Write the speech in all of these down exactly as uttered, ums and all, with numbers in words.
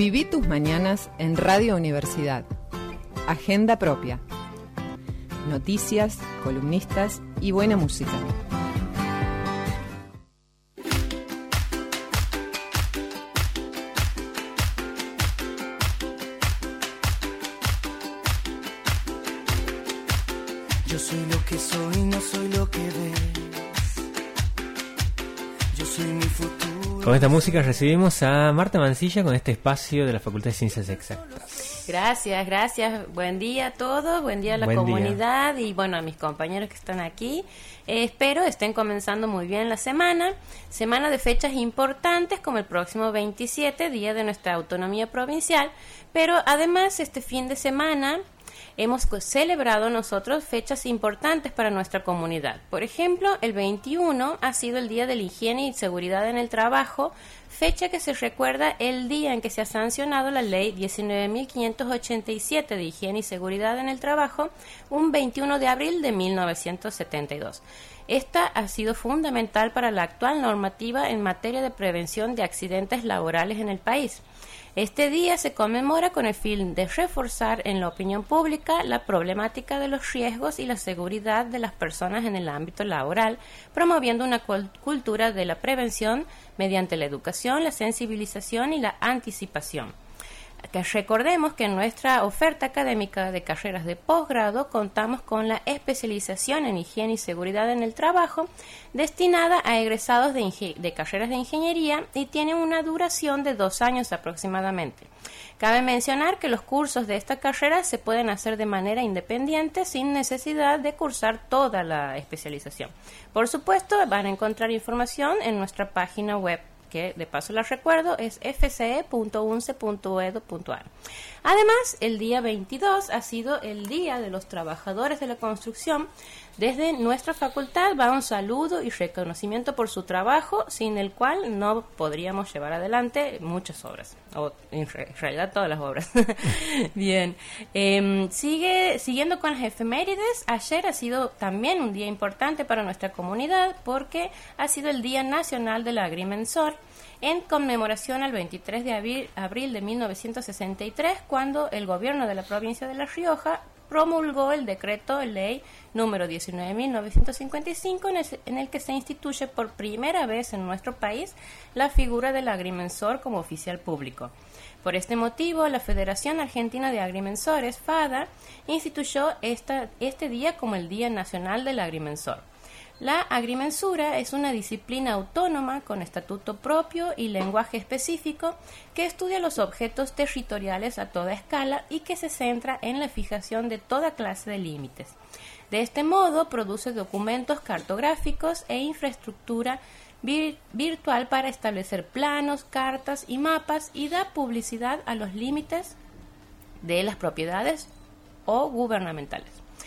Viví tus mañanas en Radio Universidad. Agenda propia. Noticias, columnistas y buena música. Yo soy lo que soy, no soy lo que ves. Yo soy mi futuro. Con esta música recibimos a Marta Mancilla con este espacio de la Facultad de Ciencias Exactas. Gracias, gracias. Buen día a todos, buen día a la Buen comunidad día. Y bueno, a mis compañeros que están aquí. Eh, espero estén comenzando muy bien la semana. Semana de fechas importantes como el próximo veintisiete, día de nuestra autonomía provincial. Pero además este fin de semana hemos celebrado nosotros fechas importantes para nuestra comunidad. Por ejemplo, el veintiuno ha sido el Día de la Higiene y Seguridad en el Trabajo, fecha que se recuerda el día en que se ha sancionado la Ley diecinueve mil quinientos ochenta y siete de Higiene y Seguridad en el Trabajo, un veintiuno de abril de mil novecientos setenta y dos. Esta ha sido fundamental para la actual normativa en materia de prevención de accidentes laborales en el país. Este día se conmemora con el fin de reforzar en la opinión pública la problemática de los riesgos y la seguridad de las personas en el ámbito laboral, promoviendo una cultura de la prevención mediante la educación, la sensibilización y la anticipación. Que recordemos que en nuestra oferta académica de carreras de posgrado contamos con la especialización en higiene y seguridad en el trabajo destinada a egresados de, inge- de carreras de ingeniería y tiene una duración de dos años aproximadamente. Cabe mencionar que los cursos de esta carrera se pueden hacer de manera independiente sin necesidad de cursar toda la especialización. Por supuesto, van a encontrar información en nuestra página web, que de paso les recuerdo es f c e punto u n c e punto e d u punto a r. Además, el día veintidós ha sido el Día de los Trabajadores de la Construcción. Desde nuestra facultad va un saludo y reconocimiento por su trabajo, sin el cual no podríamos llevar adelante muchas obras, o en realidad todas las obras. Bien, eh, sigue siguiendo con las efemérides. Ayer ha sido también un día importante para nuestra comunidad porque ha sido el Día Nacional del Agrimensor, en conmemoración al veintitrés de abril de mil novecientos sesenta y tres, cuando el gobierno de la provincia de La Rioja promulgó el decreto ley número diecinueve mil novecientos cincuenta y cinco en el, en el que se instituye por primera vez en nuestro país la figura del agrimensor como oficial público. Por este motivo, la Federación Argentina de Agrimensores, FADA, instituyó esta, este día como el Día Nacional del Agrimensor. La agrimensura es una disciplina autónoma con estatuto propio y lenguaje específico que estudia los objetos territoriales a toda escala y que se centra en la fijación de toda clase de límites. De este modo, produce documentos cartográficos e infraestructura vir- virtual para establecer planos, cartas y mapas y da publicidad a los límites de las propiedades o gubernamentales.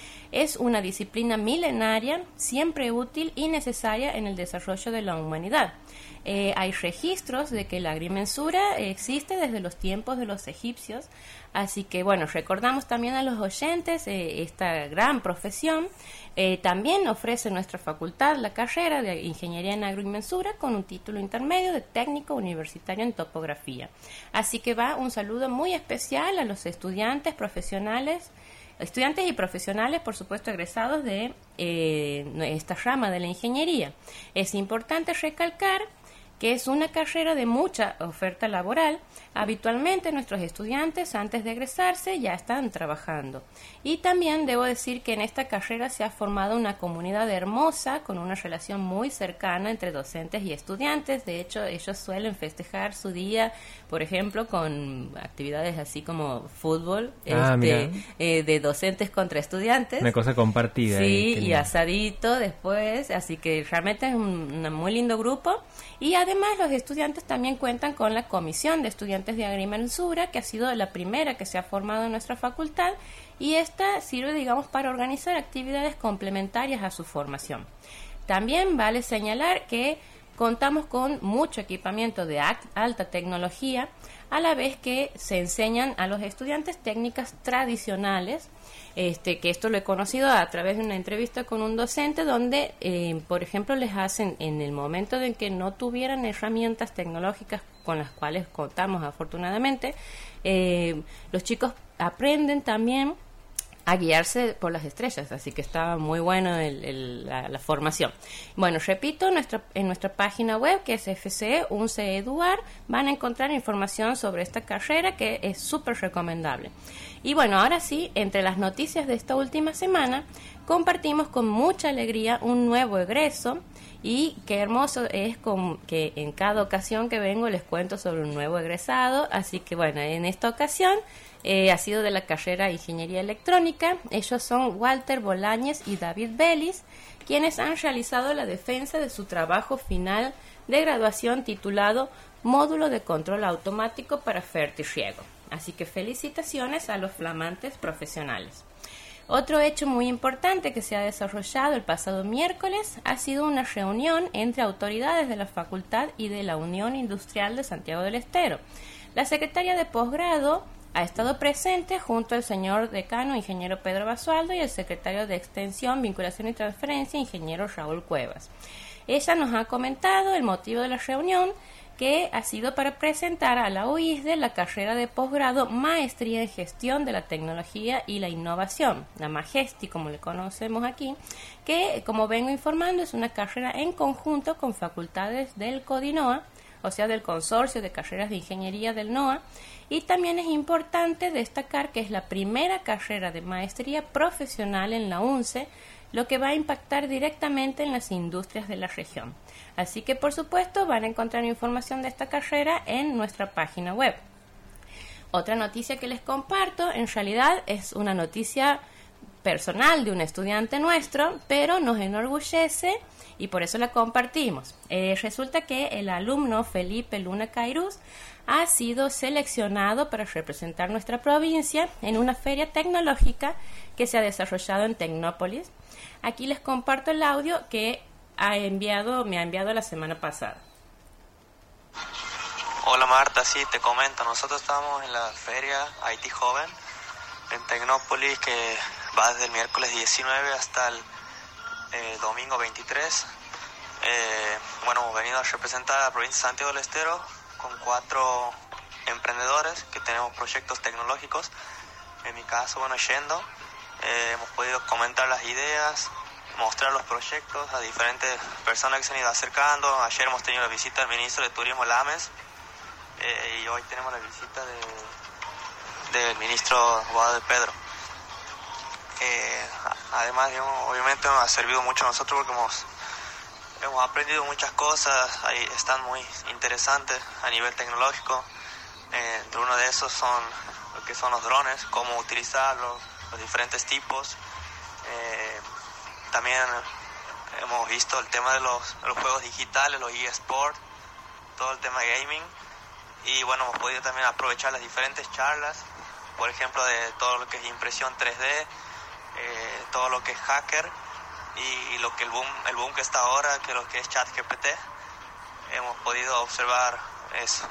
Es una disciplina milenaria, siempre útil y necesaria en el desarrollo de la humanidad. Eh, hay registros de que la agrimensura existe desde los tiempos de los egipcios, así que bueno, recordamos también a los oyentes eh, esta gran profesión. Eh, también ofrece nuestra facultad la carrera de Ingeniería en Agrimensura con un título intermedio de técnico universitario en topografía. Así que va un saludo muy especial a los estudiantes profesionales, Estudiantes y profesionales, por supuesto, egresados de eh, esta rama de la ingeniería. Es importante recalcar que es una carrera de mucha oferta laboral. Habitualmente nuestros estudiantes antes de egresarse ya están trabajando. Y también debo decir que en esta carrera se ha formado una comunidad hermosa con una relación muy cercana entre docentes y estudiantes. De hecho, ellos suelen festejar su día, por ejemplo, con actividades así como fútbol, Ah, este, eh, de docentes contra estudiantes. Una cosa compartida. Sí, ahí, y asadito después, así que realmente es un, un muy lindo grupo. Y además los estudiantes también cuentan con la Comisión de Estudiantes de Agrimensura, que ha sido la primera que se ha formado en nuestra facultad, y esta sirve, digamos, para organizar actividades complementarias a su formación. También vale señalar que contamos con mucho equipamiento de alta tecnología. a la vez que se enseñan a los estudiantes técnicas tradicionales, este, que esto lo he conocido a través de una entrevista con un docente donde, eh, por ejemplo, les hacen en el momento en que no tuvieran herramientas tecnológicas con las cuales contamos afortunadamente, eh, los chicos aprenden también a guiarse por las estrellas, así que está muy bueno el, el, la, la formación. Bueno, repito, nuestra, en nuestra página web, que es F C E UNCE Eduar, van a encontrar información sobre esta carrera que es súper recomendable. Y bueno, ahora sí, entre las noticias de esta última semana, compartimos con mucha alegría un nuevo egreso, y qué hermoso es con, que en cada ocasión que vengo les cuento sobre un nuevo egresado, así que bueno, en esta ocasión Eh, ha sido de la carrera de Ingeniería Electrónica. Ellos son Walter Bolañez y David Vélez, quienes han realizado la defensa de su trabajo final de graduación titulado Módulo de Control Automático para Fertirriego. Así que felicitaciones a los flamantes profesionales. Otro hecho muy importante que se ha desarrollado el pasado miércoles ha sido una reunión entre autoridades de la facultad y de la Unión Industrial de Santiago del Estero. La secretaria de posgrado ha estado presente junto al señor decano, ingeniero Pedro Basualdo, y el secretario de Extensión, Vinculación y Transferencia, ingeniero Raúl Cuevas. Ella nos ha comentado el motivo de la reunión, que ha sido para presentar a la U I S D la carrera de posgrado Maestría en Gestión de la Tecnología y la Innovación, la Magesti, como le conocemos aquí, que, como vengo informando, es una carrera en conjunto con facultades del CODINOA, o sea, del Consorcio de Carreras de Ingeniería del NOA, y también es importante destacar que es la primera carrera de maestría profesional en la UNCE, lo que va a impactar directamente en las industrias de la región. Así que, por supuesto, van a encontrar información de esta carrera en nuestra página web. Otra noticia que les comparto, en realidad es una noticia personal de un estudiante nuestro, pero nos enorgullece y por eso la compartimos. Eh, resulta que el alumno Felipe Luna Cairuz ha sido seleccionado para representar nuestra provincia en una feria tecnológica que se ha desarrollado en Tecnópolis. Aquí les comparto el audio que ha enviado, me ha enviado la semana pasada. Hola Marta, sí, te comento, nosotros estamos en la feria Haití Joven en Tecnópolis, que va desde el miércoles diecinueve hasta el eh, domingo veintitrés. Eh, bueno, hemos venido a representar a la provincia de Santiago del Estero con cuatro emprendedores que tenemos proyectos tecnológicos. En mi caso, bueno, yendo, eh, hemos podido comentar las ideas, mostrar los proyectos a diferentes personas que se han ido acercando. Ayer hemos tenido la visita del ministro de Turismo Lames, eh, y hoy tenemos la visita de, del ministro Guado de Pedro. Eh, además, digamos, obviamente nos ha servido mucho a nosotros porque hemos, hemos aprendido muchas cosas, ahí están muy interesantes a nivel tecnológico. Eh, entre uno de esos son lo que son los drones, cómo utilizarlos, los diferentes tipos. Eh, también hemos visto el tema de los, de los juegos digitales, los eSports, todo el tema de gaming. Y bueno, hemos podido también aprovechar las diferentes charlas, por ejemplo, de todo lo que es impresión tres D, eh, todo lo que es hacker y, y lo que el boom, el boom que está ahora, que lo que es ChatGPT. Hemos podido observar eso.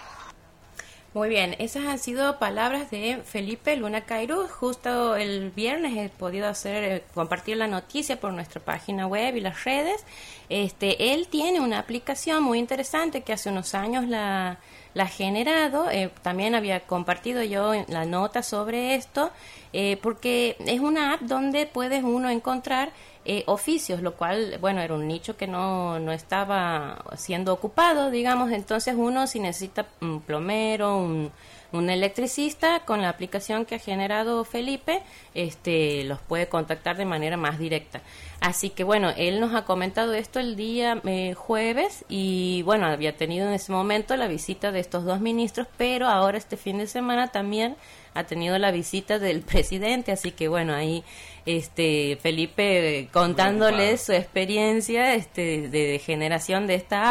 Muy bien, esas han sido palabras de Felipe Luna Cairuz. Justo el viernes he podido hacer eh, compartir la noticia por nuestra página web y las redes. Este, él tiene una aplicación muy interesante que hace unos años la, la ha generado. Eh, también había compartido yo la nota sobre esto, eh, porque es una app donde puedes uno encontrar Eh, oficios, lo cual, bueno, era un nicho que no, no estaba siendo ocupado, digamos. Entonces uno, si necesita un plomero, un, un electricista, con la aplicación que ha generado Felipe, este, los puede contactar de manera más directa. Así que bueno, él nos ha comentado esto el día eh, jueves y bueno, había tenido en ese momento la visita de estos dos ministros, pero ahora este fin de semana también ha tenido la visita del presidente, así que bueno, ahí este Felipe eh, contándoles su experiencia este, de, de generación de esta app,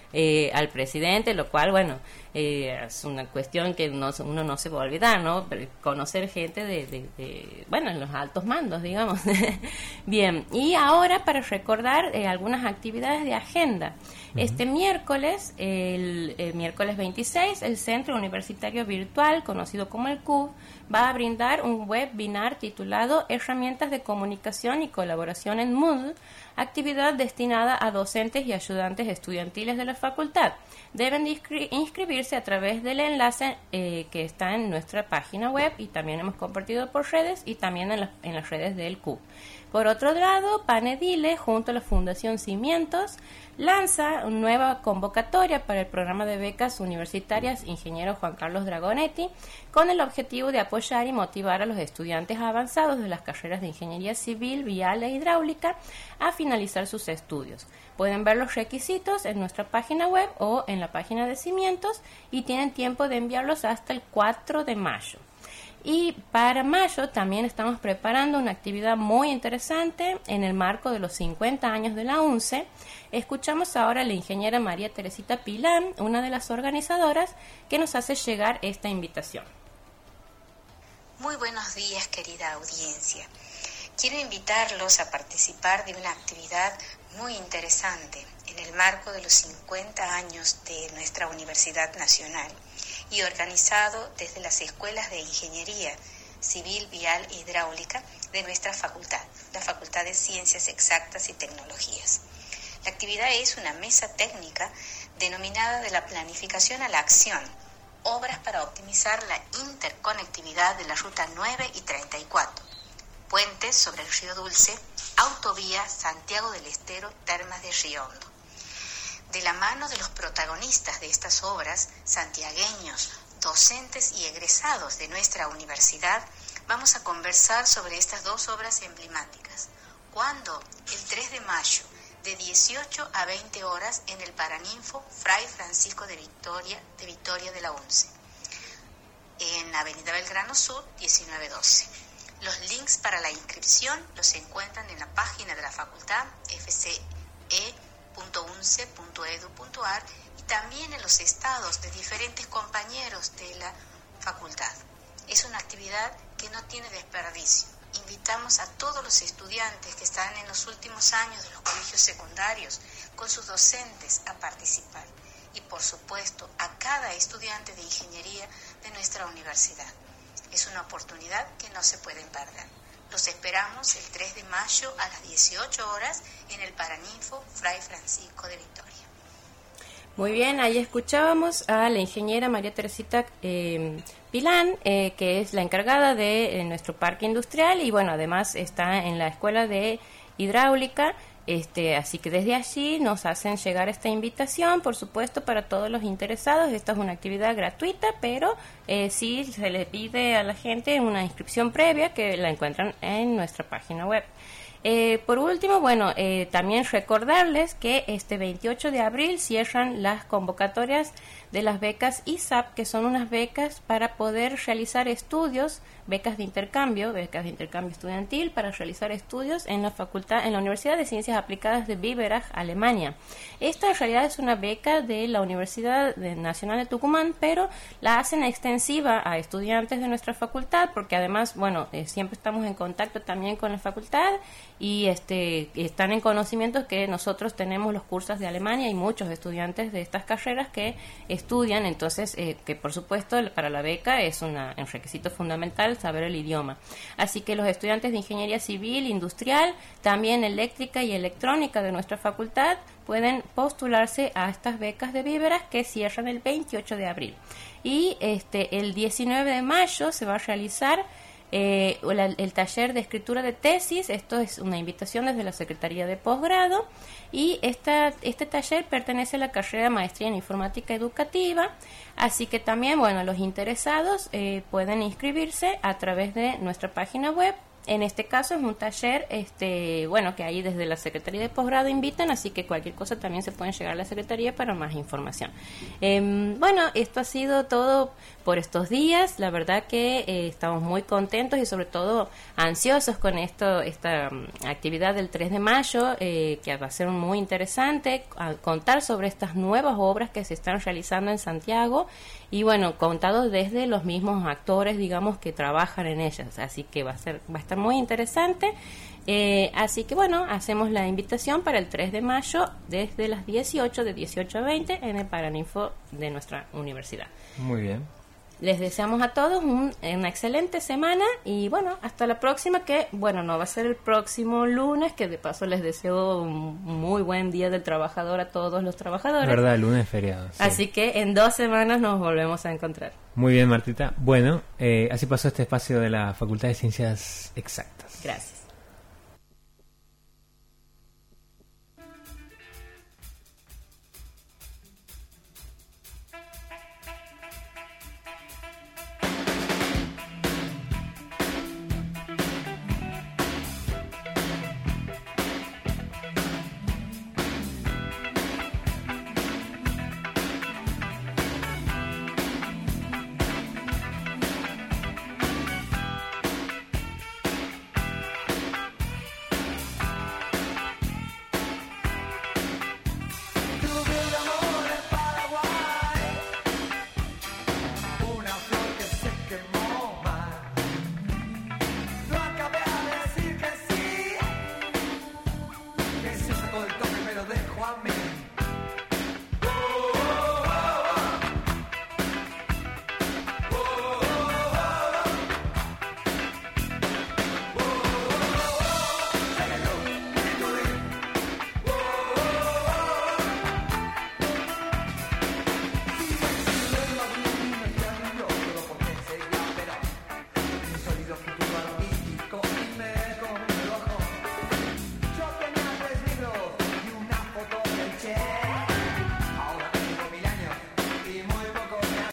eh, al presidente, lo cual, bueno, eh, es una cuestión que no, uno no se va a olvidar, ¿no? Conocer gente de, de, de bueno, en los altos mandos, digamos. Bien, y ahora para recordar eh, algunas actividades de agenda. Uh-huh. Este miércoles, el, el miércoles veintiséis, el Centro Universitario Virtual, conocido como el C U B, va a brindar un webinar titulado Herramientas de Comunicación y Colaboración en Moodle, actividad destinada a docentes y ayudantes estudiantiles de la facultad. Deben de inscri- inscribirse a través del enlace eh, que está en nuestra página web y también hemos compartido por redes y también en, la, en las redes del C U B. Por otro lado, Panedile, junto a la Fundación Cimientos, lanza una nueva convocatoria para el programa de becas universitarias Ingeniero Juan Carlos Dragonetti, con el objetivo de apoyar y motivar a los estudiantes avanzados de las carreras de Ingeniería Civil, Vial e Hidráulica a finalizar sus estudios. Pueden ver los requisitos en nuestra página web o en la página de Cimientos y tienen tiempo de enviarlos hasta el cuatro de mayo. Y para mayo también estamos preparando una actividad muy interesante en el marco de los cincuenta años de la UNCE. Escuchamos ahora a la ingeniera María Teresita Pilán, una de las organizadoras, que nos hace llegar esta invitación. Muy buenos días, querida audiencia. Quiero invitarlos a participar de una actividad muy interesante en el marco de los cincuenta años de nuestra Universidad Nacional y organizado desde las escuelas de Ingeniería Civil, Vial e Hidráulica de nuestra facultad, la Facultad de Ciencias Exactas y Tecnologías. La actividad es una mesa técnica denominada de la planificación a la acción, obras para optimizar la interconectividad de la Ruta nueve y treinta y cuatro, puentes sobre el Río Dulce, autovía Santiago del Estero, Termas de Río Hondo. De la mano de los protagonistas de estas obras, santiagueños, docentes y egresados de nuestra universidad, vamos a conversar sobre estas dos obras emblemáticas. Cuando el tres de mayo, de dieciocho a veinte horas, en el Paraninfo Fray Francisco de Victoria de Victoria de la UNCE, en Avenida Belgrano Sur, diecinueve doce. Los links para la inscripción los encuentran en la página de la facultad, f c e punto u n c e punto e d u punto a r, y también en los estados de diferentes compañeros de la facultad. Es una actividad que no tiene desperdicio. Invitamos a todos los estudiantes que están en los últimos años de los colegios secundarios con sus docentes a participar y, por supuesto, a cada estudiante de ingeniería de nuestra universidad. Es una oportunidad que no se pueden perder. Los esperamos el tres de mayo a las dieciocho horas en el Paraninfo Fray Francisco de Victoria. Muy bien, ahí escuchábamos a la ingeniera María Teresita eh, Pilán, eh, que es la encargada de eh, nuestro parque industrial y bueno, además está en la Escuela de Hidráulica. Este, así que desde allí nos hacen llegar esta invitación, por supuesto, para todos los interesados. Esta es una actividad gratuita, pero eh, sí se le pide a la gente una inscripción previa que la encuentran en nuestra página web. Eh, por último, bueno, eh, también recordarles que este veintiocho de abril cierran las convocatorias de las becas I S A P, que son unas becas para poder realizar estudios, becas de intercambio, becas de intercambio estudiantil para realizar estudios en la facultad, en la Universidad de Ciencias Aplicadas de Biberach, Alemania. Esta en realidad es una beca de la Universidad Nacional de Tucumán, pero la hacen extensiva a estudiantes de nuestra facultad, porque además, bueno, eh, siempre estamos en contacto también con la facultad y este están en conocimiento que nosotros tenemos los cursos de Alemania y muchos estudiantes de estas carreras que estudian, entonces eh, que por supuesto para la beca es una, un requisito fundamental saber el idioma. Así que los estudiantes de Ingeniería Civil, Industrial, también Eléctrica y Electrónica de nuestra facultad pueden postularse a estas becas de Biberach que cierran el veintiocho de abril. Y este el diecinueve de mayo se va a realizar Eh, el, el taller de escritura de tesis. Esto es una invitación desde la Secretaría de Posgrado y esta, este taller pertenece a la carrera de Maestría en Informática Educativa, así que también, bueno, los interesados eh, pueden inscribirse a través de nuestra página web en este caso es un taller, este, bueno, que ahí desde la Secretaría de Posgrado invitan, así que cualquier cosa también se pueden llegar a la Secretaría para más información. Eh, bueno, esto ha sido todo por estos días. La verdad que eh, estamos muy contentos y sobre todo ansiosos con esto, esta um, actividad del tres de mayo, eh, que va a ser muy interesante, a contar sobre estas nuevas obras que se están realizando en Santiago y bueno, contado desde los mismos actores, digamos, que trabajan en ellas, así que va a ser, va a estar muy interesante. Eh, así que bueno, hacemos la invitación para el tres de mayo desde las dieciocho, de dieciocho a veinte en el Paraninfo de nuestra universidad. Muy bien. Les deseamos a todos un, una excelente semana y bueno, hasta la próxima, que bueno, no va a ser el próximo lunes, que de paso les deseo un muy buen día del trabajador a todos los trabajadores. Verdad, el lunes es feriado. Sí. Así que en dos semanas nos volvemos a encontrar. Muy bien, Martita. Bueno, eh, así pasó este espacio de la Facultad de Ciencias Exactas. Gracias. El toque me lo dejo a mí.